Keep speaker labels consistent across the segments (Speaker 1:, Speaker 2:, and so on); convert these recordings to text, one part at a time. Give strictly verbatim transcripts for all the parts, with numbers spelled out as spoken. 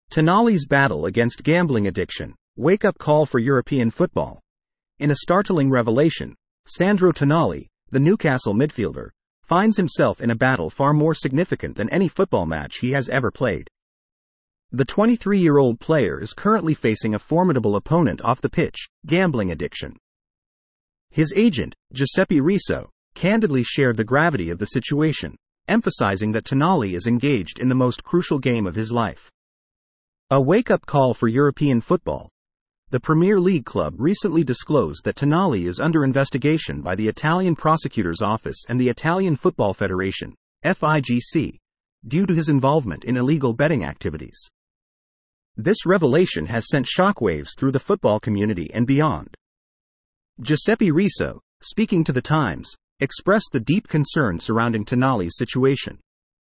Speaker 1: Tonali's battle against gambling addiction, wake-up call for European football. In a startling revelation, Sandro Tonali, the Newcastle midfielder, finds himself in a battle far more significant than any football match he has ever played. The twenty-three-year-old player is currently facing a formidable opponent off the pitch, gambling addiction. His agent, Giuseppe Riso, candidly shared the gravity of the situation, emphasizing that Tonali is engaged in the most crucial game of his life. A wake-up call for European football. The Premier League club recently disclosed that Tonali is under investigation by the Italian Prosecutor's Office and the Italian Football Federation, F I G C, due to his involvement in illegal betting activities. This revelation has sent shockwaves through the football community and beyond. Giuseppe Riso, speaking to The Times, expressed the deep concern surrounding Tonali's situation.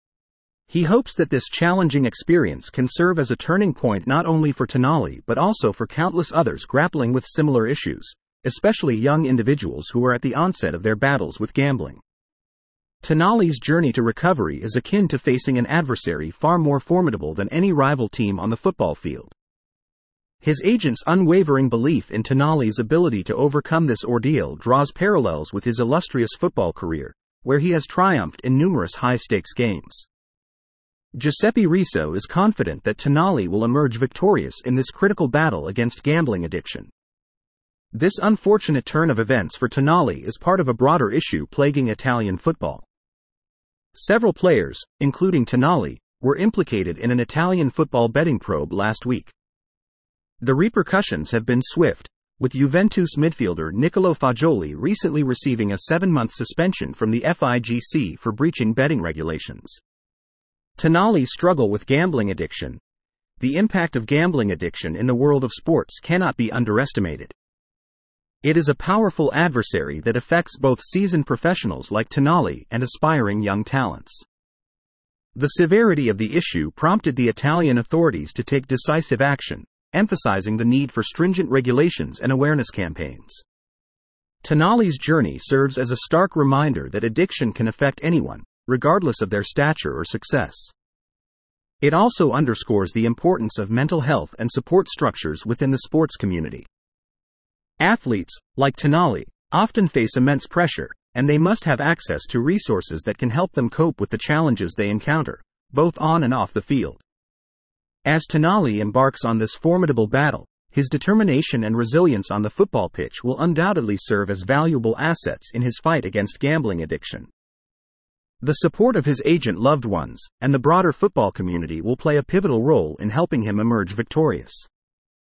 Speaker 1: He hopes that this challenging experience can serve as a turning point not only for Tonali but also for countless others grappling with similar issues, especially young individuals who are at the onset of their battles with gambling. Tonali's journey to recovery is akin to facing an adversary far more formidable than any rival team on the football field. His agent's unwavering belief in Tonali's ability to overcome this ordeal draws parallels with his illustrious football career, where he has triumphed in numerous high-stakes games. Giuseppe Riso is confident that Tonali will emerge victorious in this critical battle against gambling addiction. This unfortunate turn of events for Tonali is part of a broader issue plaguing Italian football. Several players, including Tonali, were implicated in an Italian football betting probe last week. The repercussions have been swift, with Juventus midfielder Niccolò Fagioli recently receiving a seven-month suspension from the F I G C for breaching betting regulations. Tonali's struggle with gambling addiction. The impact of gambling addiction in the world of sports cannot be underestimated. It is a powerful adversary that affects both seasoned professionals like Tonali and aspiring young talents. The severity of the issue prompted the Italian authorities to take decisive action, emphasizing the need for stringent regulations and awareness campaigns. Tonali's journey serves as a stark reminder that addiction can affect anyone, regardless of their stature or success. It also underscores the importance of mental health and support structures within the sports community. Athletes, like Tonali, often face immense pressure, and they must have access to resources that can help them cope with the challenges they encounter, both on and off the field. As Tonali embarks on this formidable battle, his determination and resilience on the football pitch will undoubtedly serve as valuable assets in his fight against gambling addiction. The support of his agent, loved ones, and the broader football community will play a pivotal role in helping him emerge victorious.